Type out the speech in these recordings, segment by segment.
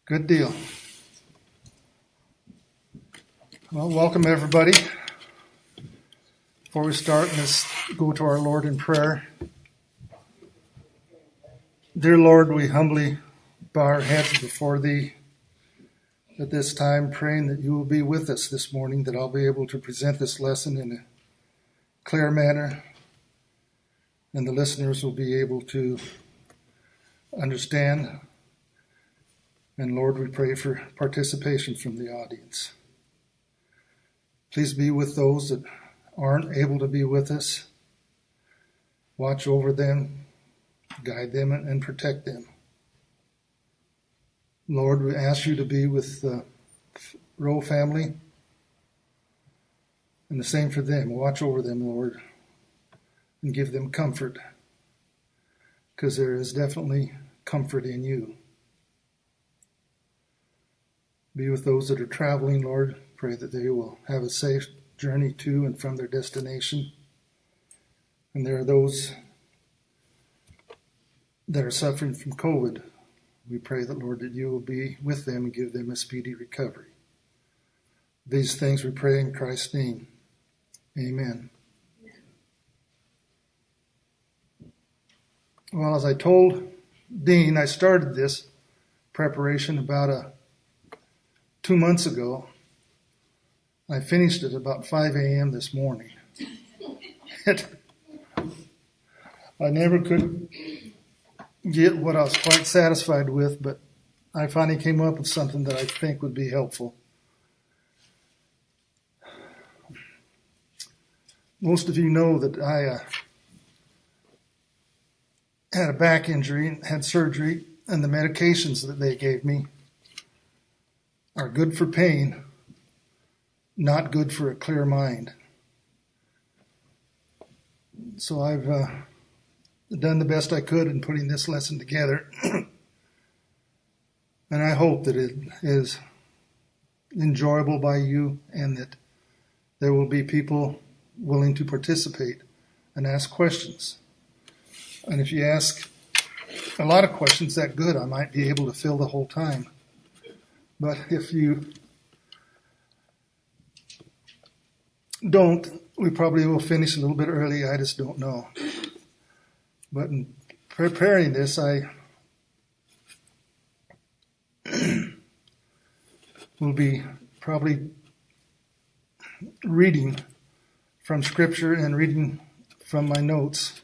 Good deal. Well, welcome everybody. Before we start, let's go to our Lord in prayer. Dear Lord, we humbly bow our heads before Thee at this time, praying that You will be with us this morning, that I'll be able to present this lesson in a clear manner, and the listeners will be able to understand. And Lord, we pray for participation from the audience. Please be with those that aren't able to be with us. Watch over them, guide them, and protect them. Lord, we ask You to be with the Rowe family, and the same for them. Watch over them, Lord, and give them comfort, because there is definitely comfort in You. Be with those that are traveling, Lord. Pray that they will have a safe journey to and from their destination. And there are those that are suffering from COVID. We pray that, Lord, that You will be with them and give them a speedy recovery. These things we pray in Christ's name. Amen. Well, as I told Dean, I started this preparation about 2 months ago. I finished it about 5 a.m. this morning. I never could get what I was quite satisfied with, but I finally came up with something that I think would be helpful. Most of you know that I had a back injury, had surgery, and the medications that they gave me are good for pain, not good for a clear mind. So I've done the best I could in putting this lesson together. And I hope that it is enjoyable by you and that there will be people willing to participate and ask questions. And if you ask a lot of questions that good, I might be able to fill the whole time. But if you don't, we probably will finish a little bit early. I just don't know. But in preparing this, I will be probably reading from Scripture and reading from my notes.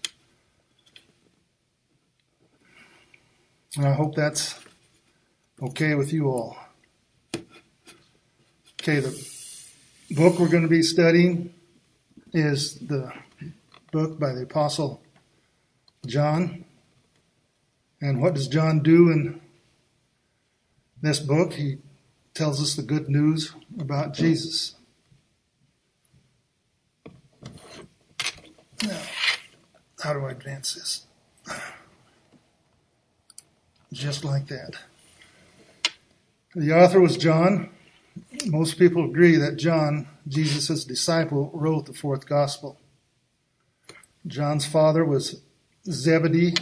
And I hope that's okay with you all. Okay, the book we're going to be studying is the book by the Apostle John. And what does John do in this book? He tells us the good news about Jesus. Now, how do I advance this? Just like that. The author was John. Most people agree that John, Jesus' disciple, wrote the fourth gospel. John's father was Zebedee,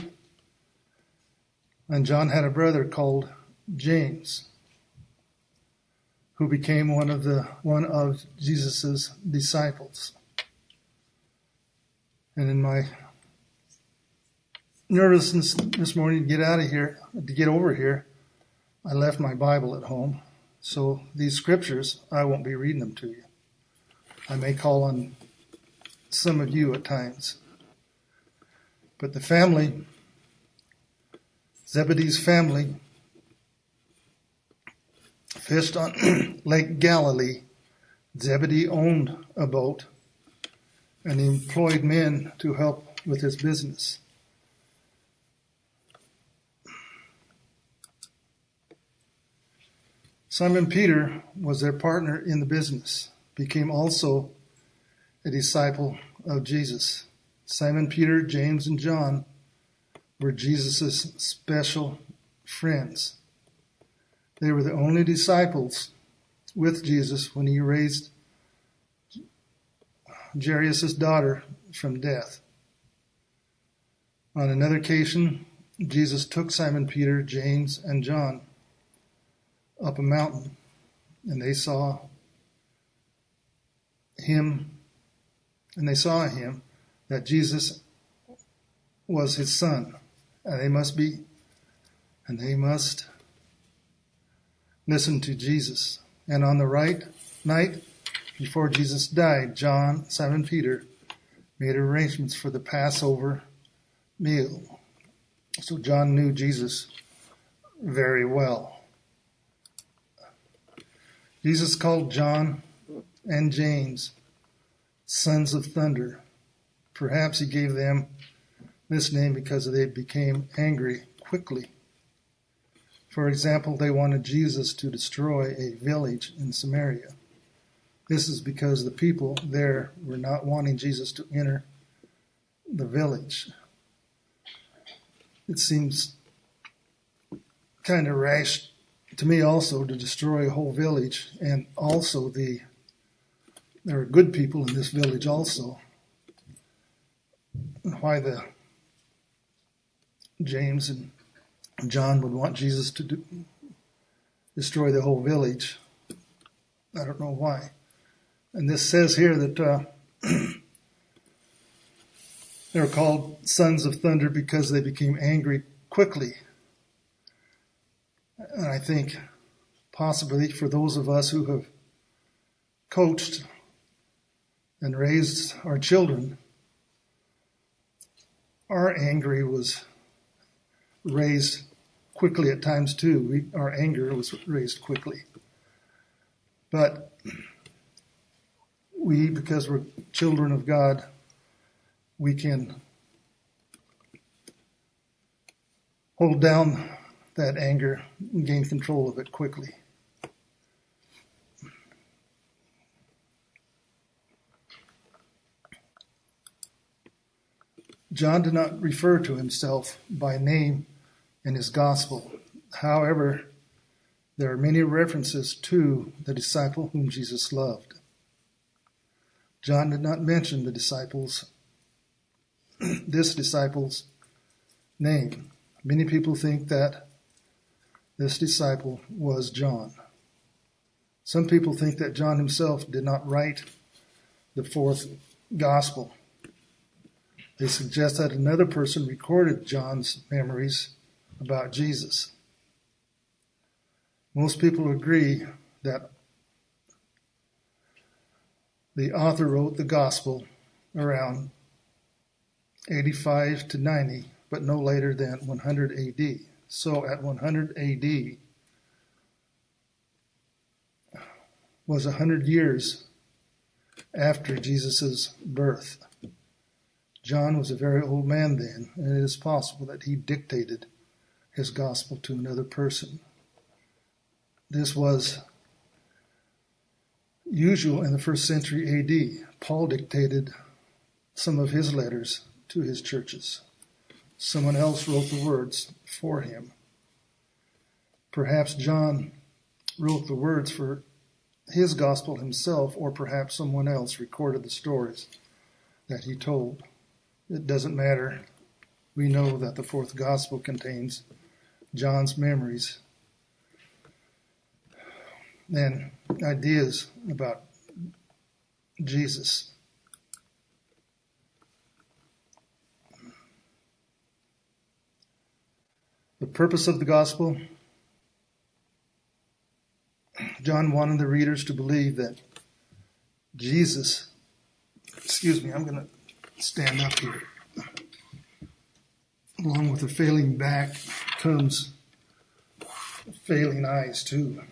and John had a brother called James, who became one of Jesus' disciples. And in my nervousness this morning to get over here, I left my Bible at home. So these scriptures, I won't be reading them to you. I may call on some of you at times. But the family, Zebedee's family, fished on Lake Galilee. Zebedee owned a boat, and he employed men to help with his business. Simon Peter was their partner in the business, became also a disciple of Jesus. Simon Peter, James, and John were Jesus' special friends. They were the only disciples with Jesus when he raised Jairus' daughter from death. On another occasion, Jesus took Simon Peter, James, and John up a mountain, and they saw him, that Jesus was his son, and they must listen to Jesus. And on the right night before Jesus died, Simon Peter, made arrangements for the Passover meal. So John knew Jesus very well. Jesus called John and James sons of thunder. Perhaps he gave them this name because they became angry quickly. For example, they wanted Jesus to destroy a village in Samaria. This is because the people there were not wanting Jesus to enter the village. It seems kind of rash to me also to destroy a whole village, and also there are good people in this village also. And why the James and John would want Jesus to destroy the whole village, I don't know why. And this says here that they were called sons of thunder because they became angry quickly. And I think possibly for those of us who have coached and raised our children, our anger was raised quickly at times too. Our anger was raised quickly. But because we're children of God, we can hold down that anger and gain control of it quickly. John did not refer to himself by name in his gospel. However, there are many references to the disciple whom Jesus loved. John did not mention this disciple's name. Many people think that this disciple was John. Some people think that John himself did not write the fourth gospel. They suggest that another person recorded John's memories about Jesus. Most people agree that the author wrote the gospel around 85 to 90, but no later than 100 AD. So at 100 AD was 100 years after Jesus' birth. John was a very old man then, and it is possible that he dictated his gospel to another person. This was usual in the first century AD. Paul dictated some of his letters to his churches. Someone else wrote the words for him. Perhaps John wrote the words for his gospel himself, or perhaps someone else recorded the stories that he told. It doesn't matter. We know that the fourth gospel contains John's memories and ideas about Jesus. The purpose of the gospel: John wanted the readers to believe that Jesus, I'm going to stand up here. Along with a failing back comes failing eyes too.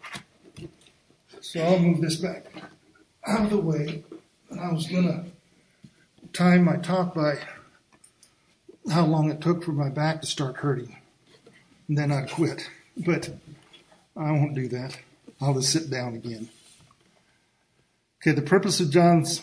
So I'll move this back out of the way. And I was going to time my talk by how long it took for my back to start hurting. And then I'd quit. But I won't do that. I'll just sit down again. Okay, the purpose of John's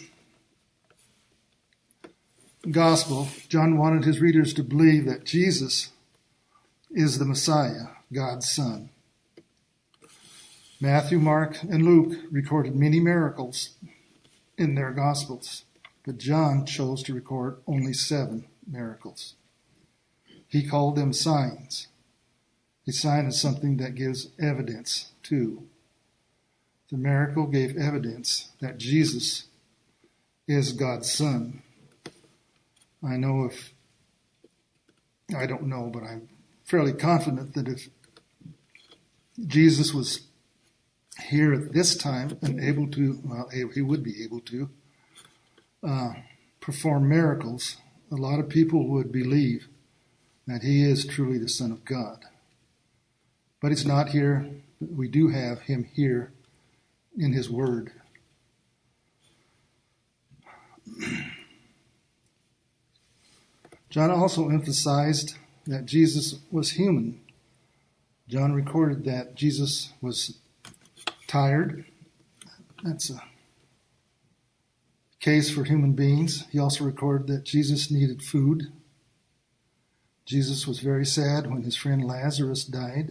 gospel: John wanted his readers to believe that Jesus is the Messiah, God's Son. Matthew, Mark, and Luke recorded many miracles in their gospels, but John chose to record only 7 miracles. He called them signs, A sign is something that gives evidence too. The miracle gave evidence that Jesus is God's Son. I don't know, but I'm fairly confident that if Jesus was here at this time and he would be able to perform miracles, a lot of people would believe that he is truly the Son of God. But he's not here. We do have him here in his word. John also emphasized that Jesus was human. John recorded that Jesus was tired. That's a case for human beings. He also recorded that Jesus needed food. Jesus was very sad when his friend Lazarus died.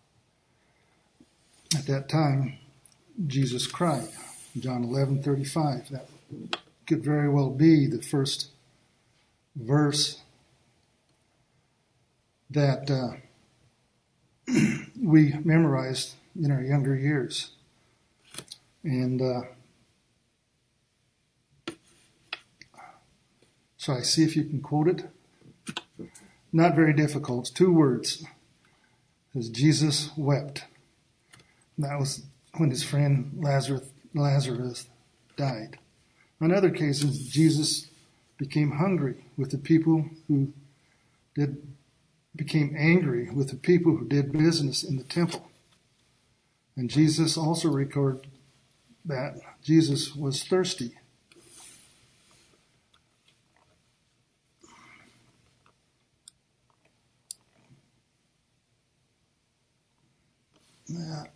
At that time, Jesus cried. John 11:35. That could very well be the first verse that we memorized in our younger years. And so I see if you can quote it. Not very difficult. It's 2 words. It says, Jesus wept. That was when his friend Lazarus died. In other cases, Jesus became hungry with the people who became angry with the people who did business in the temple. And Jesus also recorded that Jesus was thirsty. Yeah.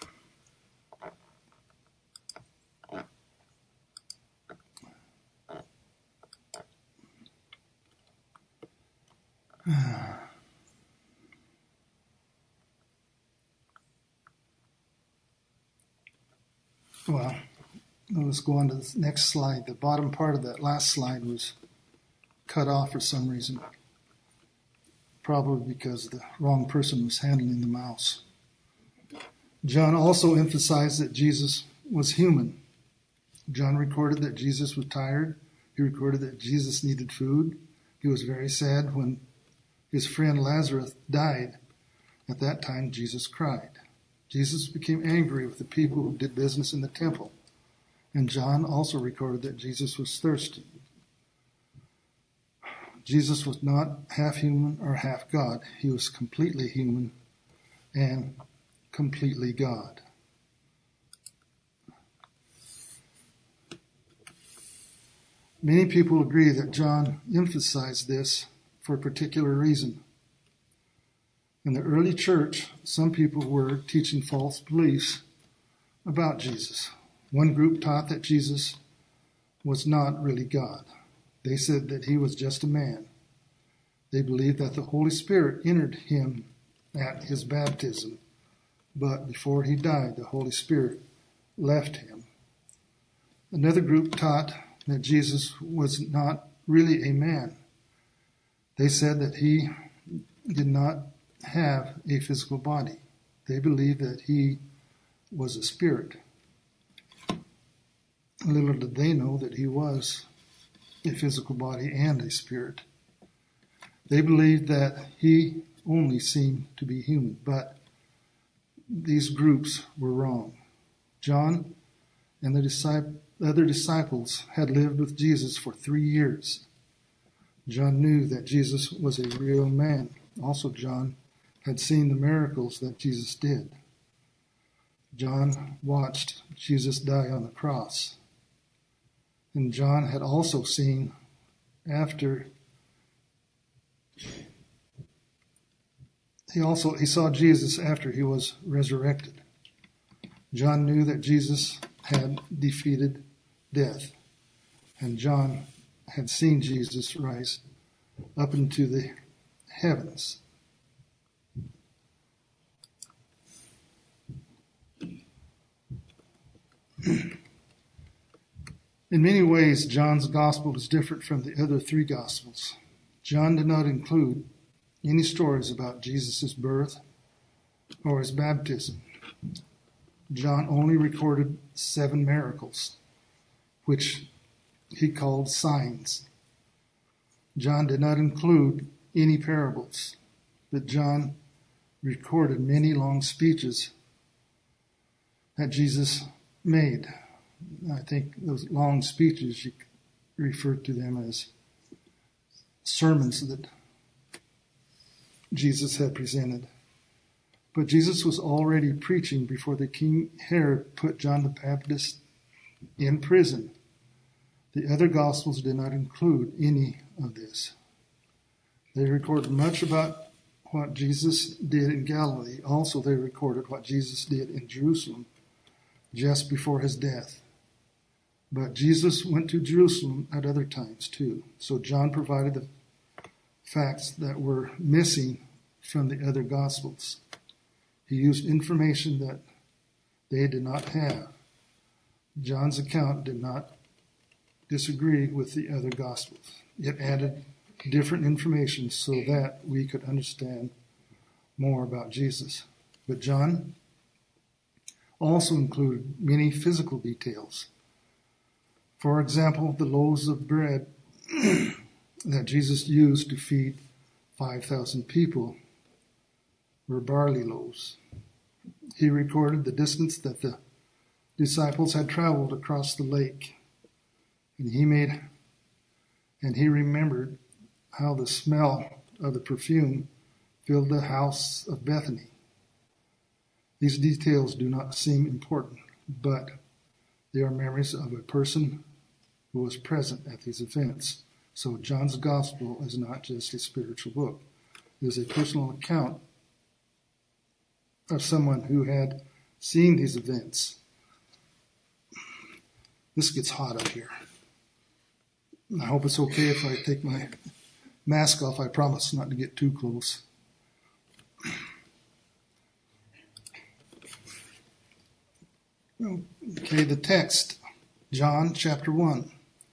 Well, let's go on to the next slide. The bottom part of that last slide was cut off for some reason. Probably because the wrong person was handling the mouse. John also emphasized that Jesus was human. John recorded that Jesus was tired. He recorded that Jesus needed food. He was very sad when his friend Lazarus died. At that time, Jesus cried. Jesus became angry with the people who did business in the temple. And John also recorded that Jesus was thirsty. Jesus was not half human or half God. He was completely human and completely God. Many people agree that John emphasized this for a particular reason. In the early church, some people were teaching false beliefs about Jesus. One group taught that Jesus was not really God. They said that he was just a man. They believed that the Holy Spirit entered him at his baptism, but before he died, the Holy Spirit left him. Another group taught that Jesus was not really a man. They said that he did not have a physical body. They believed that he was a spirit. Little did they know that he was a physical body and a spirit. They believed that he only seemed to be human, but these groups were wrong. John and the other disciples had lived with Jesus for 3 years. John knew that Jesus was a real man. Also, John had seen the miracles that Jesus did. John watched Jesus die on the cross. And John had also seen he saw Jesus after he was resurrected. John knew that Jesus had defeated death. And John had seen Jesus rise up into the heavens. In many ways, John's gospel is different from the other 3 gospels. John did not include any stories about Jesus' birth, or his baptism. John only recorded 7 miracles, which he called signs. John did not include any parables, but John recorded many long speeches that Jesus made. I think those long speeches, you refer to them as sermons that Jesus had presented. But Jesus was already preaching before the King Herod put John the Baptist in prison. The other Gospels did not include any of this. They recorded much about what Jesus did in Galilee. Also, they recorded what Jesus did in Jerusalem just before his death. But Jesus went to Jerusalem at other times too. So John provided the facts that were missing from the other Gospels. He used information that they did not have. John's account did not disagree with the other Gospels. It added different information so that we could understand more about Jesus. But John also included many physical details. For example, the loaves of bread that Jesus used to feed 5,000 people were barley loaves. He recorded the distance that the disciples had traveled across the lake, and he remembered how the smell of the perfume filled the house of Bethany. These details do not seem important, but they are memories of a person who was present at these events. So John's Gospel is not just a spiritual book. It is a personal account of someone who had seen these events. This gets hot up here. I hope it's okay if I take my mask off. I promise not to get too close. Okay, the text, John chapter 1.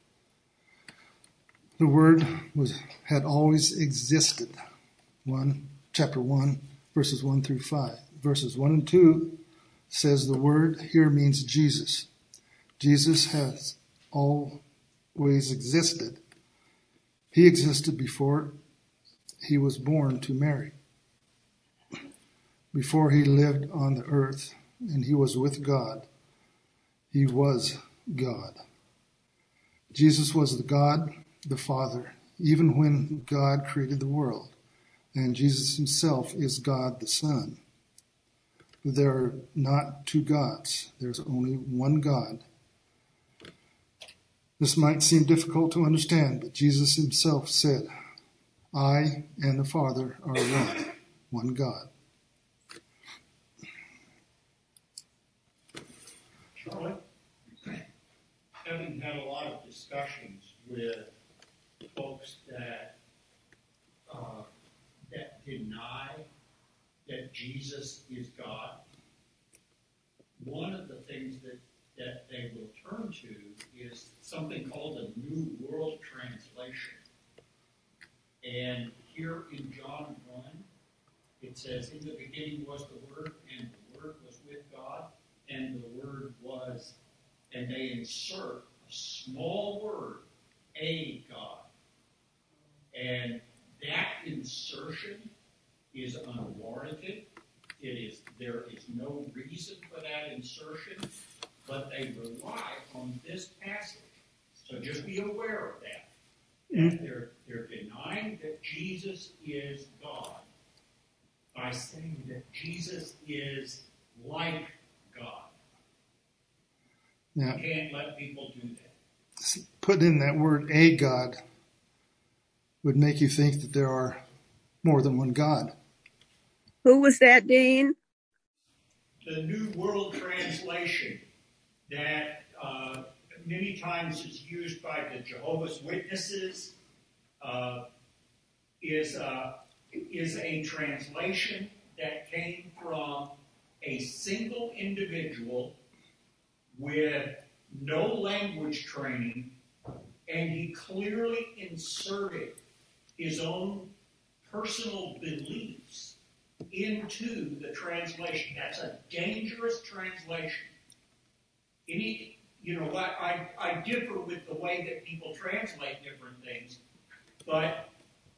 The Word had always existed. Chapter 1, verses 1 through 5. Verses 1 and 2 says the Word here means Jesus. Jesus has always existed. He existed before he was born to Mary, before he lived on the earth, and he was with God. He was God. Jesus was the God, the Father, even when God created the world. And Jesus himself is God the Son. There are not two gods. There's only one God. This might seem difficult to understand, but Jesus himself said, I and the Father are one God. Charlie, having had a lot of discussions with folks that deny that Jesus is God, one of the things that they will turn to is something called a New World Translation. And here in John 1, it says, in the beginning was the Word, and the Word was with God, and the Word was, and they insert a small word, a God. And that insertion is unwarranted. There is no reason for that insertion, but they rely on this passage. So just be aware of that. They're denying that Jesus is God by saying that Jesus is like God. Now, you can't let people do that. Put in that word, a God, would make you think that there are more than one God. Who was that, Dean? The New World Translation that many times is used by the Jehovah's Witnesses is a translation that came from a single individual with no language training, and he clearly inserted his own personal beliefs into the translation. That's a dangerous translation. I differ with the way that people translate different things, but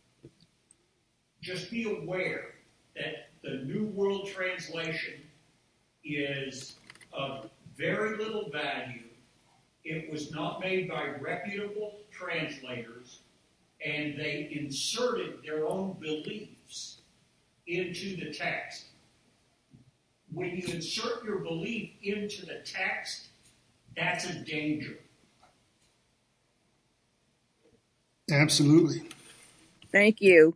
just be aware that the New World Translation is of very little value. It was not made by reputable translators, and they inserted their own beliefs into the text. When you insert your belief into the text, that's a danger. Absolutely. Thank you.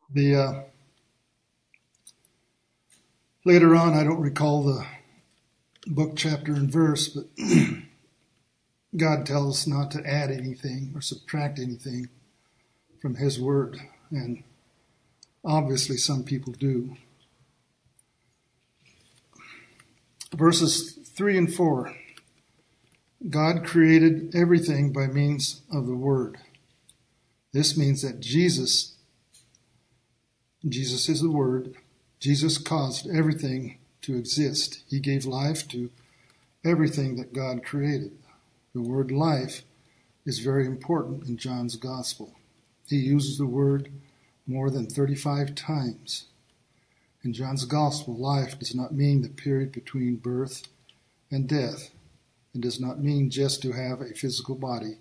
Later on, I don't recall the book, chapter, and verse, but God tells us not to add anything or subtract anything from His Word, and obviously some people do. Verses 3 and 4. God created everything by means of the Word. This means that Jesus is the Word. Jesus caused everything to exist. He gave life to everything that God created. The word life is very important in John's Gospel. He uses the word more than 35 times. In John's Gospel, life does not mean the period between birth and death. It does not mean just to have a physical body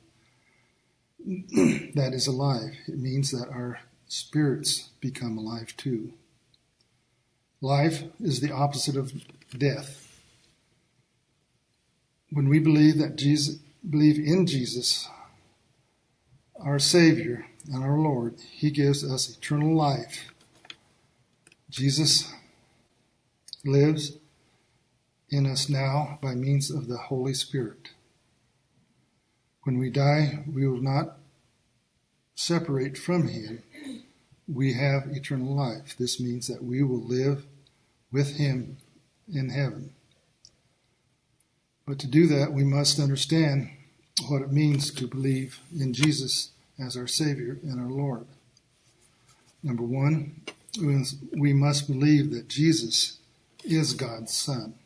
that is alive. It means that our spirits become alive too. Life is the opposite of death. When we believe in Jesus, our Savior and our Lord, He gives us eternal life. Jesus lives in us now by means of the Holy Spirit. When we die, we will not separate from Him. We have eternal life. This means that we will live with Him in heaven. But to do that, we must understand what it means to believe in Jesus as our Savior and our Lord. Number one, we must believe that Jesus is God's Son.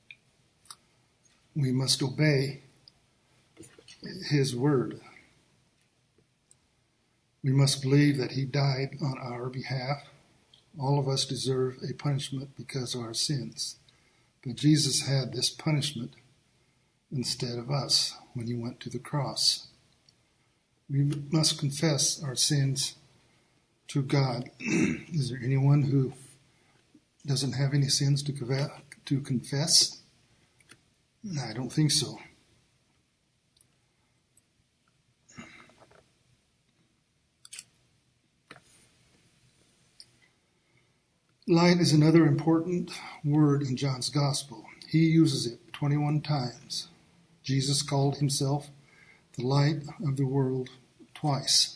We must obey His word. We must believe that He died on our behalf. All of us deserve a punishment because of our sins. But Jesus had this punishment instead of us when He went to the cross. We must confess our sins to God. Is there anyone who doesn't have any sins to confess? I don't think so. Light is another important word in John's Gospel. He uses it 21 times. Jesus called Himself the light of the world twice.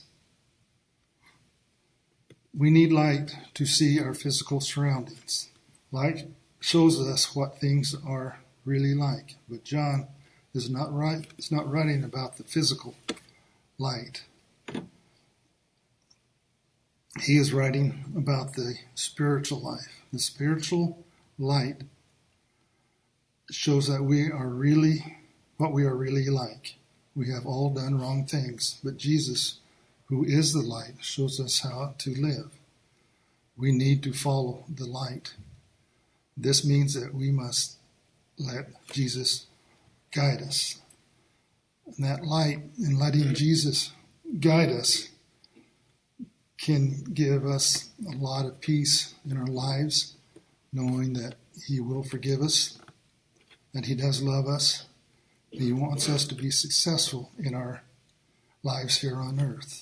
We need light to see our physical surroundings. Light shows us what things are really like, but John is not writing about the physical light. He is writing about the spiritual life. The spiritual light shows that we are really what we are really like. We have all done wrong things, but Jesus, who is the light, shows us how to live. We need to follow the light. This means that we must let Jesus guide us. And that light, in letting Jesus guide us, can give us a lot of peace in our lives, knowing that He will forgive us, that He does love us, and He wants us to be successful in our lives here on earth.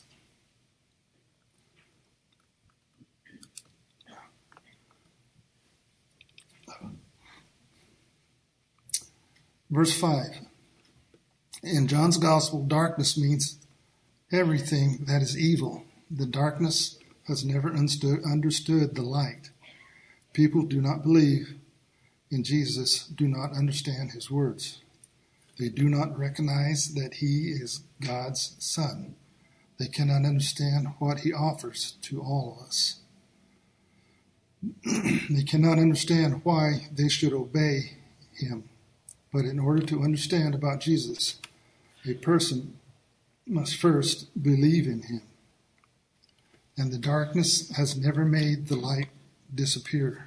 Verse 5. In John's Gospel, darkness means everything that is evil. The darkness has never understood the light. People do not believe in Jesus, do not understand His words. They do not recognize that He is God's Son. They cannot understand what He offers to all of us. They cannot understand why they should obey him. But in order to understand about Jesus, a person must first believe in him. And the darkness has never made the light disappear.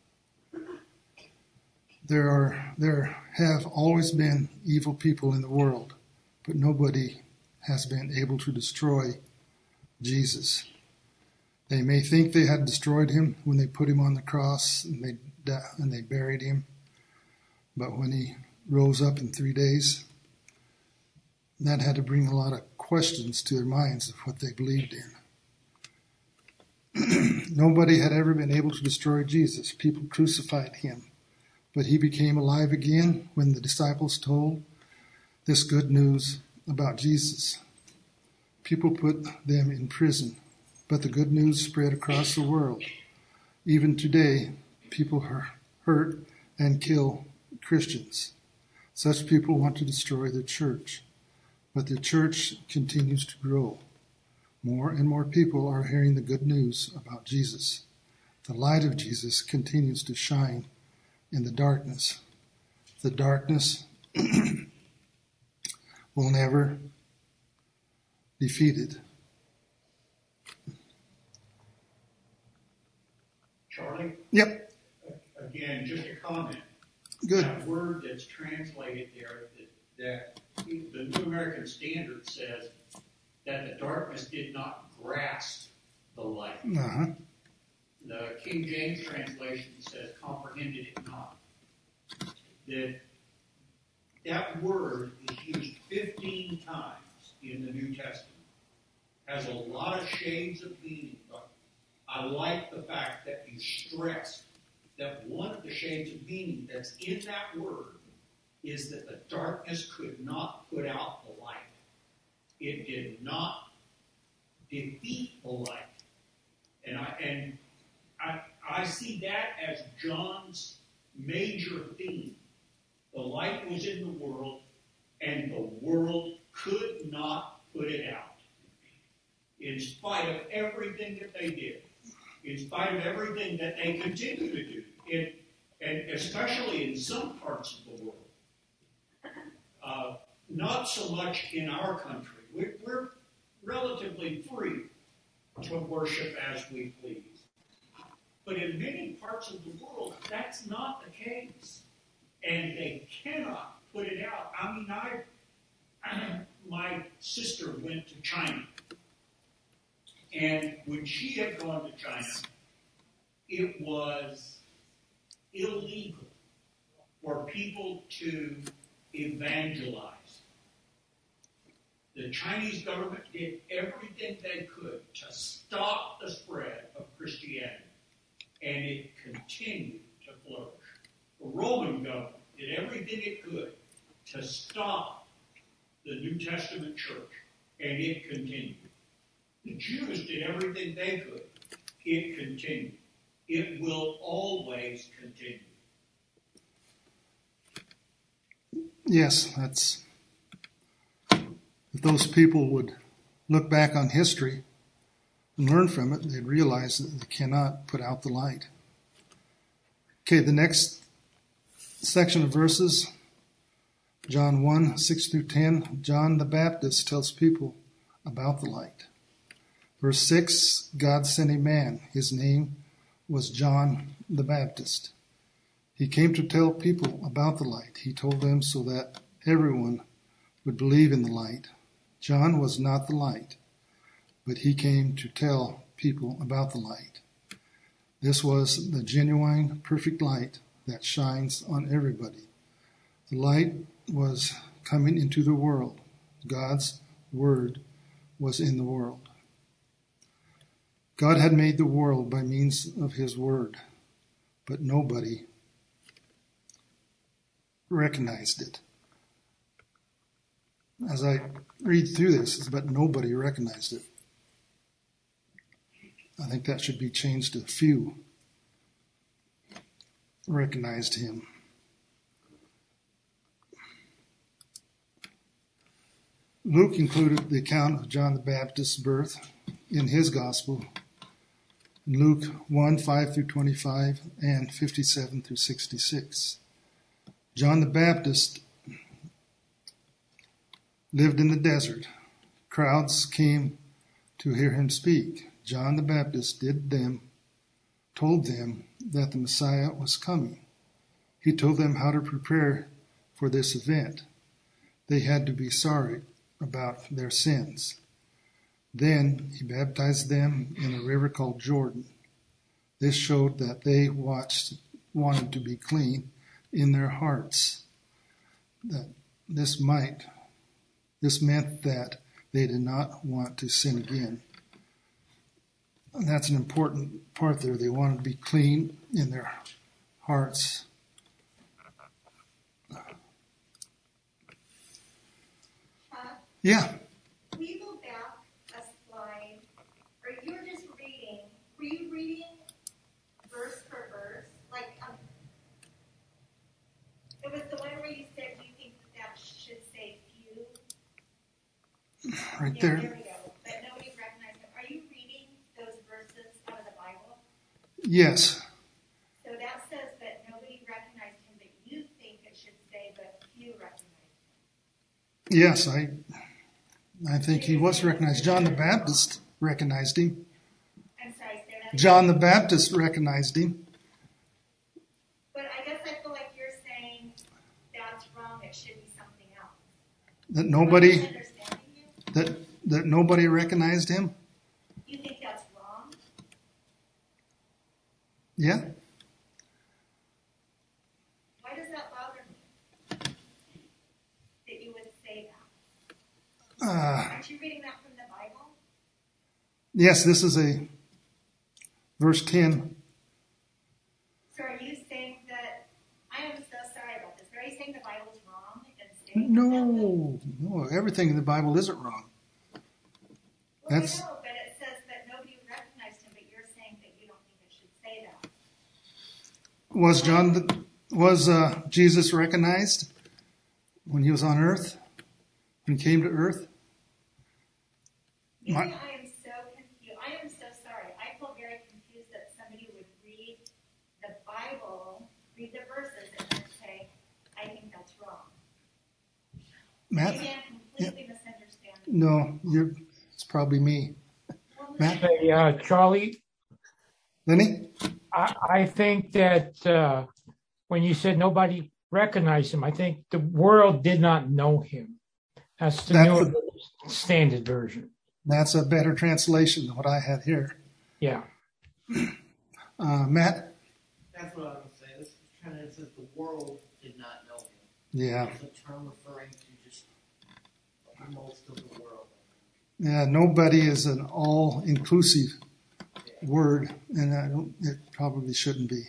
There have always been evil people in the world, but nobody has been able to destroy Jesus. They may think they had destroyed him when they put him on the cross and they buried him, but when he rose up in 3 days, that had to bring a lot of questions to their minds of what they believed in. Nobody had ever been able to destroy Jesus. People crucified him, but he became alive again when the disciples told this good news about Jesus. People put them in prison, but the good news spread across the world. Even today, people hurt and kill Christians. Such people want to destroy the church, but the church continues to grow. More and more people are hearing the good news about Jesus. The light of Jesus continues to shine in the darkness. The darkness will never defeat it. Charlie? Yep. Again, just a comment. Good. That word that's translated there, that the New American Standard says that the darkness did not grasp the light. Uh-huh. The King James translation says comprehended it not. That word is used 15 times in the New Testament. Has a lot of shades of meaning, but I like the fact that you stressed that one of the shades of meaning that's in that word is that the darkness could not put out the light. It did not defeat the light. And I see that as John's major theme. The light was in the world, and the world could not put it out. In spite of everything that they did, in spite of everything that they continue to do, and especially in some parts of the world. Not so much in our country. We're relatively free to worship as we please. But in many parts of the world, that's not the case. And they cannot put it out. I mean, my sister went to China. And when she had gone to China, it was illegal for people to evangelize. The Chinese government did everything they could to stop the spread of Christianity, and it continued to flourish. The Roman government did everything it could to stop the New Testament church, and it continued. The Jews did everything they could. It continued. It will always continue. Yes, that's... If those people would look back on history and learn from it, they'd realize that they cannot put out the light. Okay, the next section of verses, John 1, 6 through 10, John the Baptist tells people about the light. Verse 6, God sent a man. His name was John the Baptist. He came to tell people about the light. He told them so that everyone would believe in the light. John was not the light, but he came to tell people about the light. This was the genuine, perfect light that shines on everybody. The light was coming into the world. God's word was in the world. God had made the world by means of his word, but nobody recognized it. As I read through this, but nobody recognized it. I think that should be changed to few recognized him. Luke included the account of John the Baptist's birth in his gospel Luke 1, 5 through 25, and 57 through 66. John the Baptist lived in the desert. Crowds came to hear him speak. John the Baptist told them that the Messiah was coming. He told them how to prepare for this event. They had to be sorry about their sins. Then he baptized them in a river called Jordan. This showed that they wanted to be clean in their hearts. This meant that they did not want to sin again. And that's an important part there. They wanted to be clean in their hearts. Yeah. Will you go back a slide? Or you were just reading. Were you reading verse for verse? It was the one where you said you think that should say few. Right there. There we go. But nobody recognized them. Are you reading those verses out of the Bible? Yes. So that says that nobody recognized him, but you think it should say, but few recognized him. Yes, I think he was recognized. John the Baptist recognized him. I'm sorry, say that. John the Baptist recognized him. But I guess I feel like you're saying that's wrong. It should be something else. That Am I nobody misunderstanding you? that nobody recognized him. You think that's wrong? Yeah. Why does that bother me? That you would say that? Aren't you reading that from the Bible? Yes, this is a verse 10. So are you saying that, I am so sorry about this, but are you saying the Bible is wrong in saying No, everything in the Bible isn't wrong. Well, That's- I know, but it says that nobody recognized him, but you're saying that you don't think it should say that. Was Jesus recognized when he was on earth? When he came to earth? You My- see, I am so confused. I am so sorry. I feel very confused that somebody would read the Bible, read the verses, and then say, I think that's wrong. Matt? Maybe I'm completely misunderstanding. No, it's probably me. Well, Matt? Hey, Charlie, Lenny? I think that when you said nobody recognized him, I think the world did not know him. That's the That's New Standard Version. That's a better translation than what I had here. Yeah. Matt? That's what I was saying. This kind of says the world did not know him. Yeah. It's a term referring to just most of the world. Yeah, nobody is an all-inclusive word, and it probably shouldn't be.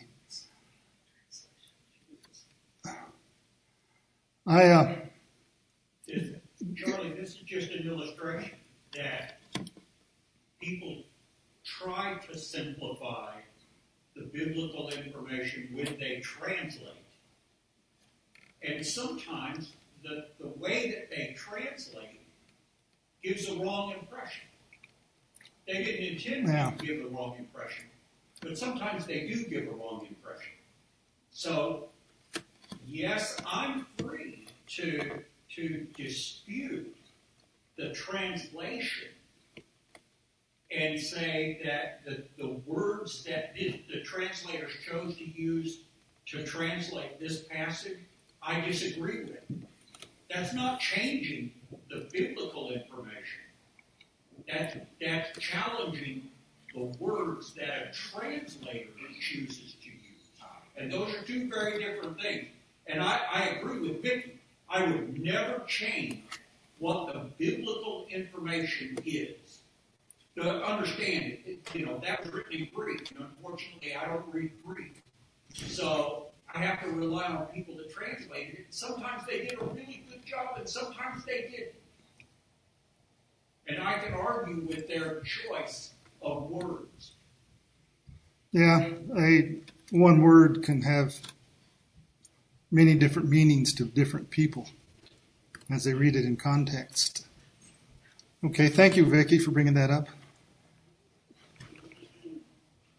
Charlie, this is just an illustration that people try to simplify the biblical information when they translate. And sometimes the way that they translate gives a wrong impression. They didn't intend to give a wrong impression, but sometimes they do give a wrong impression. So, yes, I'm free to dispute the translation and say that the words that the translators chose to use to translate this passage, I disagree with. That's not changing the biblical information. That's challenging the words that a translator chooses to use. And those are two very different things. And I agree with Vicki. I would never change what the biblical information is. To understand it, that was written in Greek. And unfortunately, I don't read Greek. So I have to rely on people to translate it. Sometimes they did a really good job, and sometimes they didn't. And I can argue with their choice of words. Yeah, one word can have many different meanings to different people as they read it in context. Okay, thank you, Vicki, for bringing that up.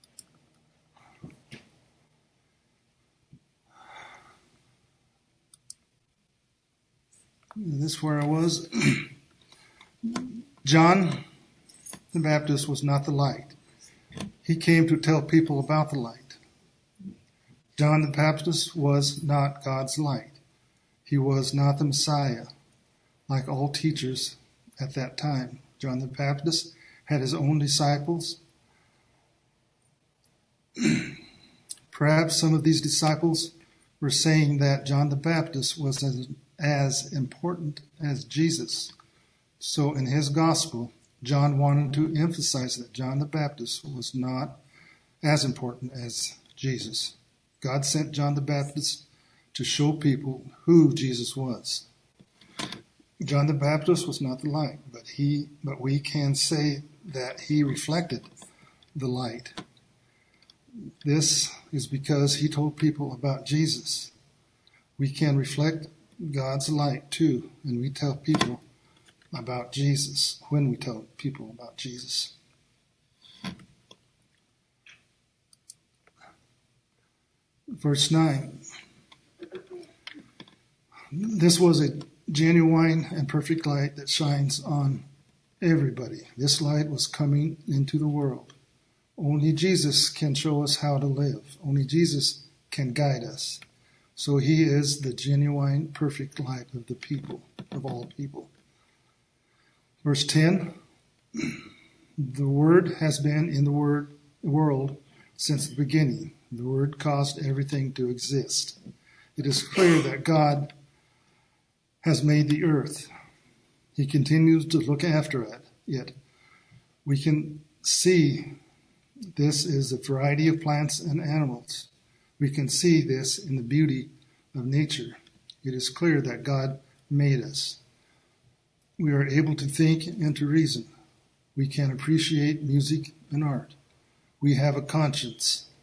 This is where I was. John the Baptist was not the light. He came to tell people about the light. John the Baptist was not God's light. He was not the Messiah, like all teachers at that time. John the Baptist had his own disciples. Perhaps some of these disciples were saying that John the Baptist was as important as Jesus. So in his gospel, John wanted to emphasize that John the Baptist was not as important as Jesus. God sent John the Baptist to show people who Jesus was. John the Baptist was not the light, but we can say that he reflected the light. This is because he told people about Jesus. We can reflect God's light too, and we tell people about Jesus when we tell people about Jesus. Verse 9. This was a genuine and perfect light that shines on everybody. This light was coming into the world. Only Jesus can show us how to live. Only Jesus can guide us. So he is the genuine, perfect light of the people, of all people. Verse 10, the Word has been in the world since the beginning. The Word caused everything to exist. It is clear that God has made the earth. He continues to look after it. We can see this is a variety of plants and animals. We can see this in the beauty of nature. It is clear that God made us. We are able to think and to reason. We can appreciate music and art. We have a conscience.